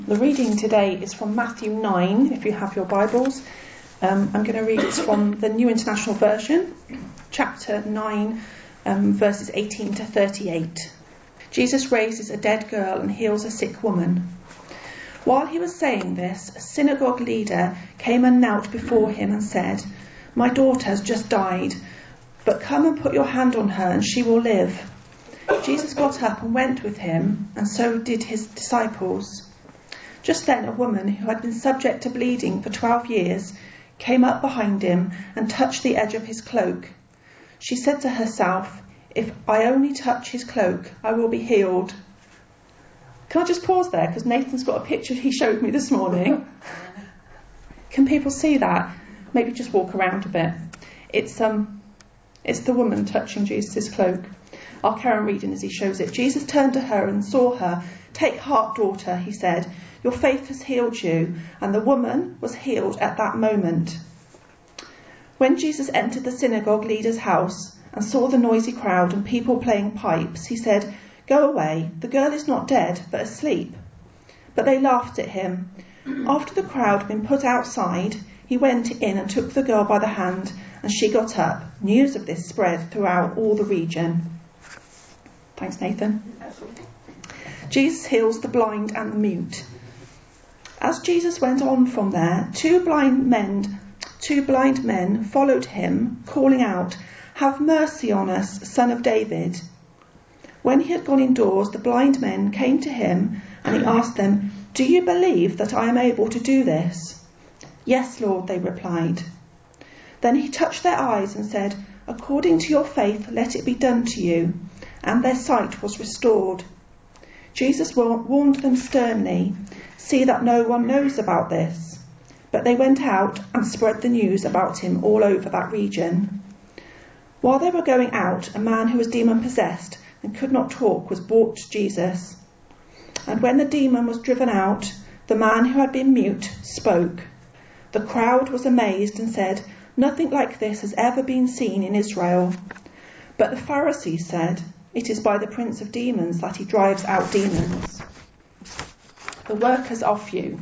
The reading today is from Matthew 9, if you have your Bibles. I'm going to read from the New International Version, chapter 9, verses 18 to 38. Jesus raises a dead girl and heals a sick woman. While he was saying this, a synagogue leader came and knelt before him and said, "My daughter has just died, but come and put your hand on her and she will live." Jesus got up and went with him, and so did his disciples. Just then a woman who had been subject to bleeding for 12 years came up behind him and touched the edge of his cloak. She said to herself, "If I only touch his cloak, I will be healed." Can I just pause there, because Nathan's got a picture he showed me this morning. Can people see that? Maybe just walk around a bit. It's the woman touching Jesus' cloak. I'll carry on reading as he shows it. Jesus turned to her and saw her. "Take heart, daughter," he said. "Your faith has healed you." And the woman was healed at that moment. When Jesus entered the synagogue leader's house and saw the noisy crowd and people playing pipes, he said, "Go away, the girl is not dead, but asleep." But they laughed at him. After the crowd had been put outside, he went in and took the girl by the hand, and she got up. News of this spread throughout all the region. Thanks, Nathan. Jesus heals the blind and the mute. As Jesus went on from there, two blind men followed him, calling out, "Have mercy on us, Son of David." When he had gone indoors, the blind men came to him, and he asked them, "Do you believe that I am able to do this?" "Yes, Lord," they replied. Then he touched their eyes and said, "According to your faith, let it be done to you." And their sight was restored. Jesus warned them sternly, "See that no one knows about this." But they went out and spread the news about him all over that region. While they were going out, a man who was demon-possessed and could not talk was brought to Jesus. And when the demon was driven out, the man who had been mute spoke. The crowd was amazed and said, "Nothing like this has ever been seen in Israel." But the Pharisees said, "It is by the prince of demons that he drives out demons." The workers are few.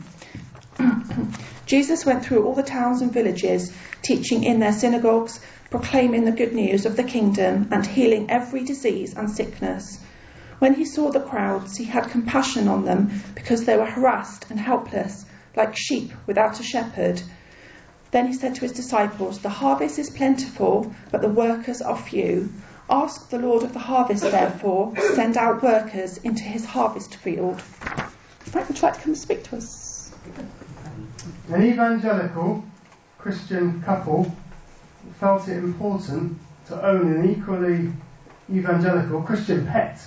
Jesus went through all the towns and villages, teaching in their synagogues, proclaiming the good news of the kingdom and healing every disease and sickness. When he saw the crowds, he had compassion on them because they were harassed and helpless, like sheep without a shepherd. Then he said to his disciples, "The harvest is plentiful, but the workers are few. Ask the Lord of the harvest, therefore, to send out workers into his harvest field." Frank, would you like to come and speak to us? An evangelical Christian couple felt it important to own an equally evangelical Christian pet.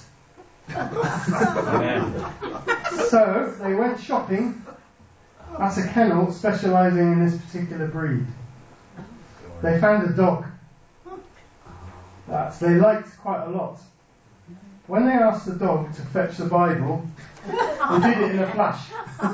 So they went shopping at a kennel specialising in this particular breed. They found a dog that they liked quite a lot. When they asked the dog to fetch the Bible, he did it in a flash.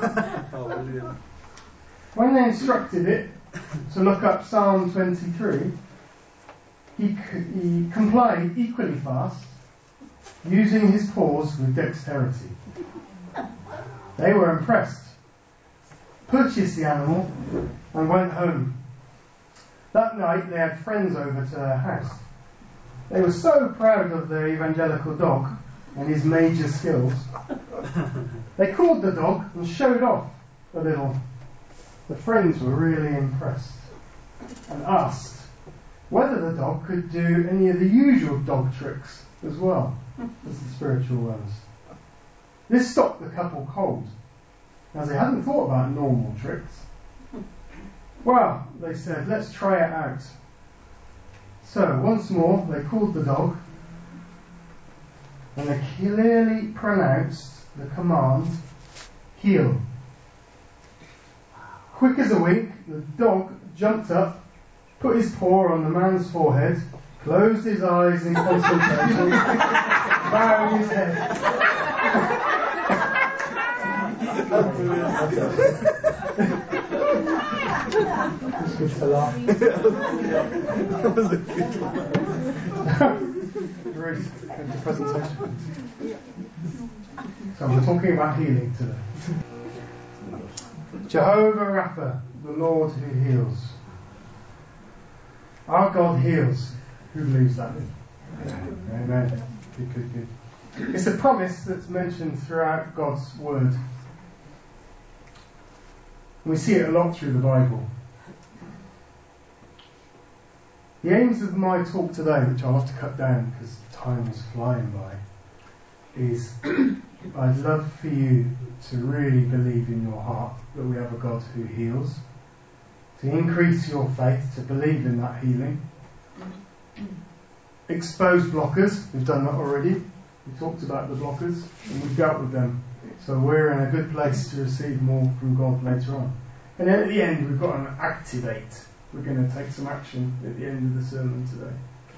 When they instructed it to look up Psalm 23, he complied equally fast, using his paws with dexterity. They were impressed, purchased the animal, and went home. That night they had friends over to their house. They were so proud of their evangelical dog and his major skills. They called the dog and showed off a little. The friends were really impressed and asked whether the dog could do any of the usual dog tricks as well as the spiritual ones. This stopped the couple cold, as they hadn't thought about normal tricks. "Well," they said, "let's try it out." So, once more, they called the dog, and they clearly pronounced the command, "Heel." Quick as a wink, the dog jumped up, put his paw on the man's forehead, closed his eyes in concentration, bowing his head. It's good to laugh. Very good presentation. So we're talking about healing today. Jehovah Rapha, the Lord who heals. Our God heals. Who believes that? Amen. Good. It's a promise that's mentioned throughout God's Word. We see it a lot through the Bible. The aims of my talk today, which I'll have to cut down because time is flying by, is I'd love for you to really believe in your heart that we have a God who heals, to increase your faith, to believe in that healing. Expose blockers. We've done that already. We talked about the blockers and we've dealt with them. So we're in a good place to receive more from God later on. And then at the end we've got an activate. We're going to take some action at the end of the sermon today.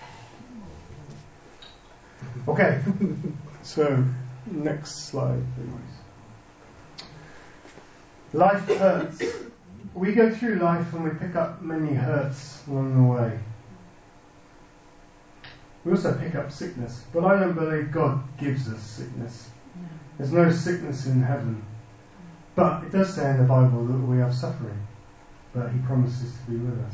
Okay, so next slide please. Life hurts. We go through life and we pick up many hurts along the way. We also pick up sickness, but I don't believe God gives us sickness. There's no sickness in heaven. But it does say in the Bible that we have suffering, but He promises to be with us.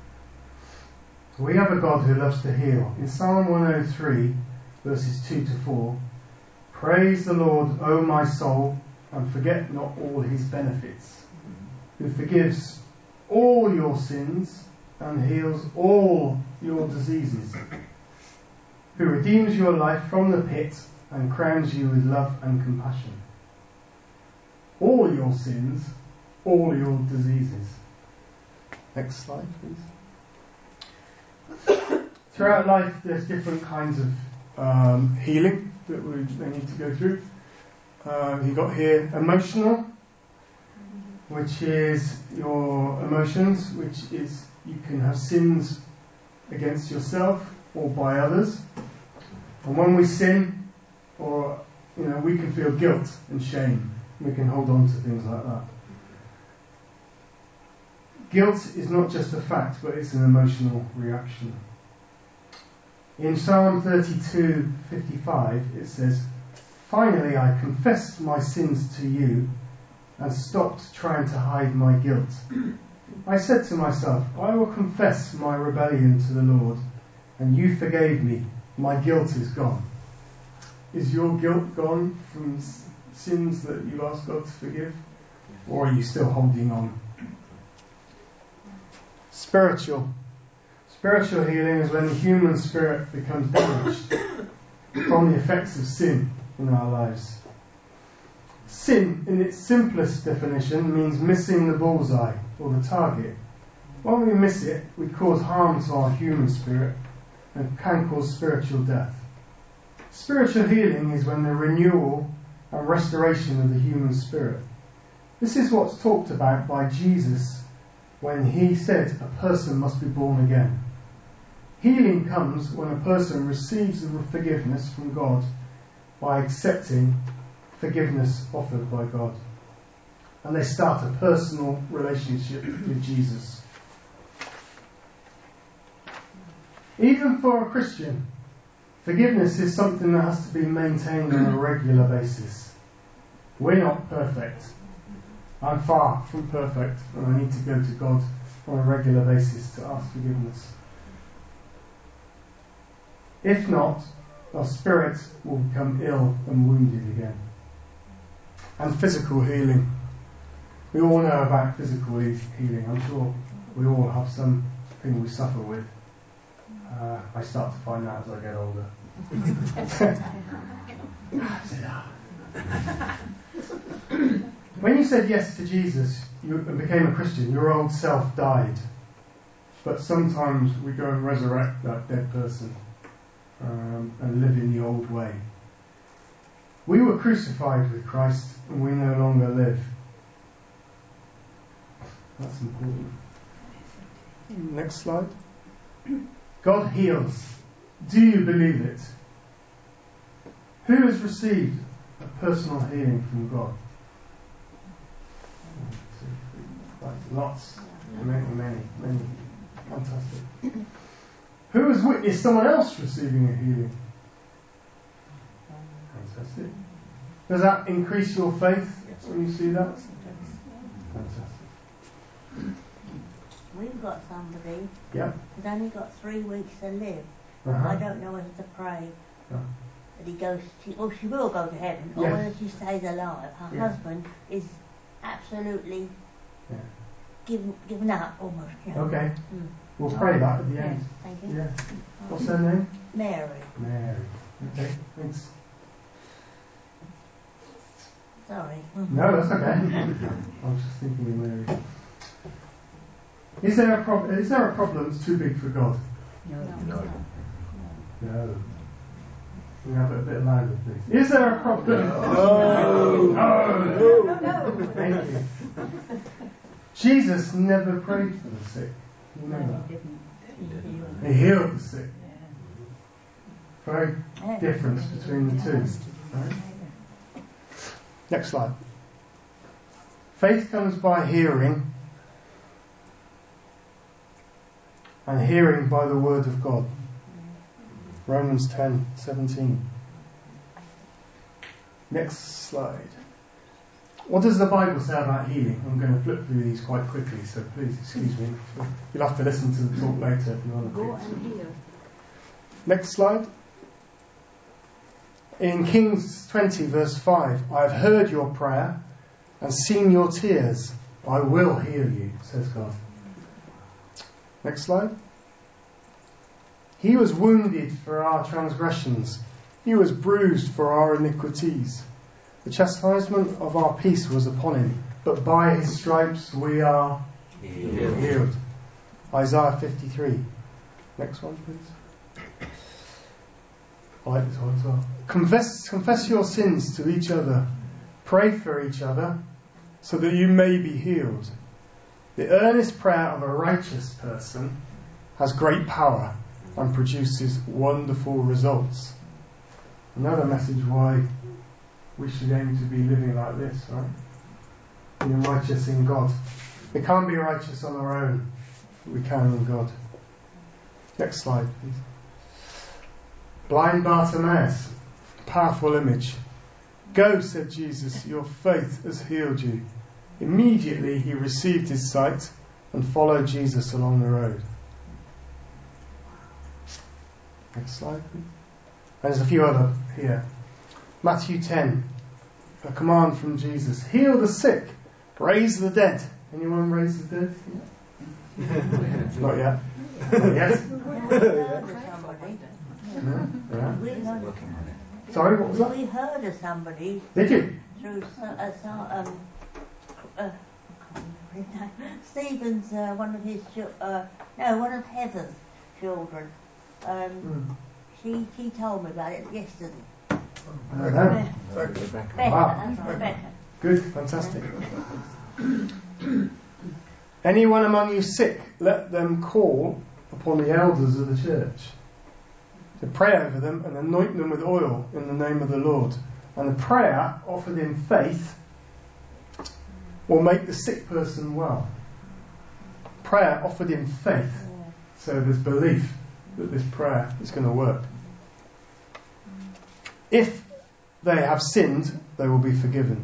We have a God who loves to heal. In Psalm 103, verses 2 to 4, praise the Lord, O my soul, and forget not all His benefits, who forgives all your sins and heals all your diseases, who redeems your life from the pit and crowns you with love and compassion. All your sins, all your diseases. Next slide, please. Throughout life, there's different kinds of healing that we need to go through. You've got here emotional, which is your emotions, which is you can have sins against yourself or by others. And when we sin, or we can feel guilt and shame. We can hold on to things like that. Guilt is not just a fact, but it's an emotional reaction. In Psalm 32:55, it says, finally I confessed my sins to you and stopped trying to hide my guilt. I said to myself, I will confess my rebellion to the Lord, and you forgave me. My guilt is gone. Is your guilt gone from sins that you asked God to forgive? Or are you still holding on? Spiritual healing is when the human spirit becomes damaged from the effects of sin in our lives. Sin, in its simplest definition, means missing the bullseye or the target. When we miss it, we cause harm to our human spirit and can cause spiritual death. Spiritual healing is when the renewal and restoration of the human spirit. This is what's talked about by Jesus when He said a person must be born again. Healing comes when a person receives the forgiveness from God by accepting forgiveness offered by God. And they start a personal relationship with Jesus. Even for a Christian, forgiveness is something that has to be maintained on a regular basis. We're not perfect. I'm far from perfect, and I need to go to God on a regular basis to ask forgiveness. If not, our spirit will become ill and wounded again. And physical healing. We all know about physical healing. I'm sure we all have something we suffer with. I start to find that as I get older. When you said yes to Jesus and became a Christian, your old self died. But sometimes we go and resurrect that dead person and live in the old way. We were crucified with Christ and we no longer live. That's important. Next slide. God heals. Do you believe it? Who has received a personal healing from God? Lots. Many. Fantastic. Who has witnessed someone else receiving a healing? Fantastic. Does that increase your faith when you see that? Fantastic. We've got somebody Yeah. who's only got 3 weeks to live. Uh-huh. I don't know whether to pray Oh. that he goes. She will go to heaven, or Yes. whether she stays alive. Her Yeah. husband is absolutely Yeah. given up almost. You know. Okay. Mm. We'll pray that at the Yes, end. thank you. Yeah. What's her name? Mary. Mary. Okay. Thanks. Sorry. No, that's okay. I was just thinking of Mary. Is there a problem that's too big for God? No. No. Can we have it a bit louder, please? Is there a problem? No. No. Thank you. Jesus never prayed for the sick. You know that. He healed the sick. Very difference between the two. Right? Next slide. Faith comes by hearing, and hearing by the word of God. Romans 10:17. Next slide. What does the Bible say about healing? I'm going to flip through these quite quickly, so please excuse me. You'll have to listen to the talk later if you want to. Go and heal. Next slide. In Kings 20 verse 5, I have heard your prayer and seen your tears. I will heal you, says God. Next slide. He was wounded for our transgressions. He was bruised for our iniquities. The chastisement of our peace was upon him, but by his stripes we are healed. Isaiah 53. Next one, please. I like this one as well. Confess your sins to each other. Pray for each other so that you may be healed. The earnest prayer of a righteous person has great power and produces wonderful results. Another message why we should aim to be living like this, right? Being righteous in God. We can't be righteous on our own, but we can in God. Next slide, please. Blind Bartimaeus, powerful image. Go, said Jesus, your faith has healed you. Immediately he received his sight and followed Jesus along the road. Next slide, please. And there's a few other here. Matthew 10, a command from Jesus. Heal the sick, raise the dead. Anyone raise the dead? Not yet. Not yet. Yeah. Sorry, what was that? We heard of somebody Did you? through Stephen's one of Heather's children. She told me about it yesterday. Becca. Becca, Wow. that's right, Becca. Good, fantastic. Anyone among you sick, let them call upon the elders of the church to pray over them and anoint them with oil in the name of the Lord. And the prayer offered in faith will make the sick person well. Prayer offered in faith. So there's belief that this prayer is going to work. If they have sinned, they will be forgiven.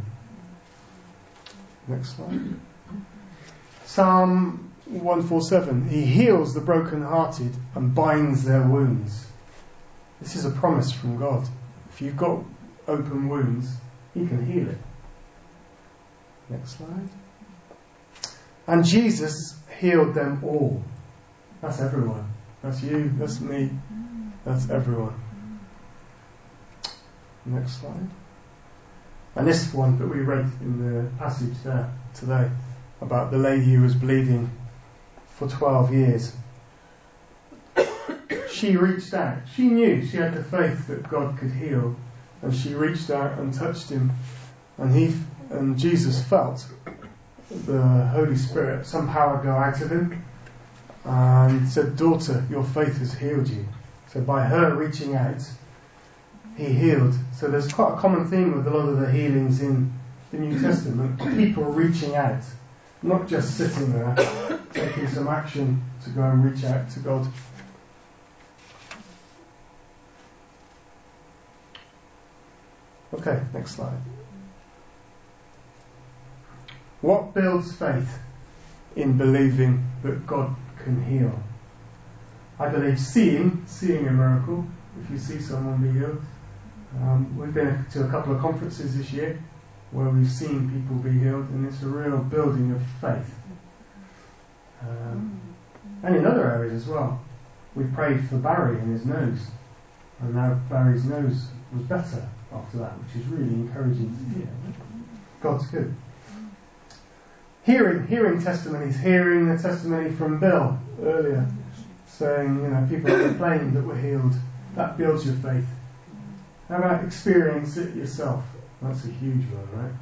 Next slide. Psalm 147. He heals the brokenhearted and binds their wounds. This is a promise from God. If you've got open wounds, he can heal it. Next slide. And Jesus healed them all. That's everyone. That's you, that's me, that's everyone. Next slide. And this one that we read in the passage there today about the lady who was bleeding for 12 years. She reached out. She knew she had the faith that God could heal, and she reached out and touched him, and Jesus felt the Holy Spirit, some power go out of him, and said, "Daughter, your faith has healed you." So by her reaching out, he healed. So there's quite a common theme with a lot of the healings in the New Testament. People reaching out, not just sitting there, taking some action to go and reach out to God. Okay, next slide. What builds faith in believing that God can heal? I believe seeing a miracle. If you see someone be healed. We've been to a couple of conferences this year where we've seen people be healed, and it's a real building of faith. And in other areas as well. We prayed for Barry and his nose, and now Barry's nose was better after that, which is really encouraging to hear. God's good. Hearing testimonies, hearing the testimony from Bill earlier, saying, people on the plane that were healed, that builds your faith. How about experience it yourself? That's a huge one, right?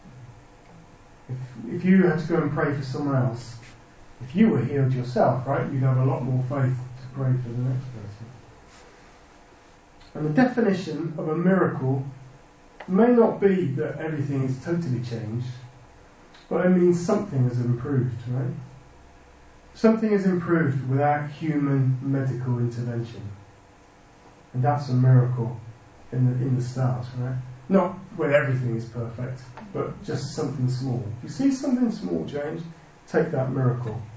If you had to go and pray for someone else, if you were healed yourself, right, you'd have a lot more faith to pray for the next person. And the definition of a miracle may not be that everything is totally changed, but it means something has improved, right? Something has improved without human medical intervention. And that's a miracle in the start, right? Not when everything is perfect, but just something small. If you see something small change, take that miracle.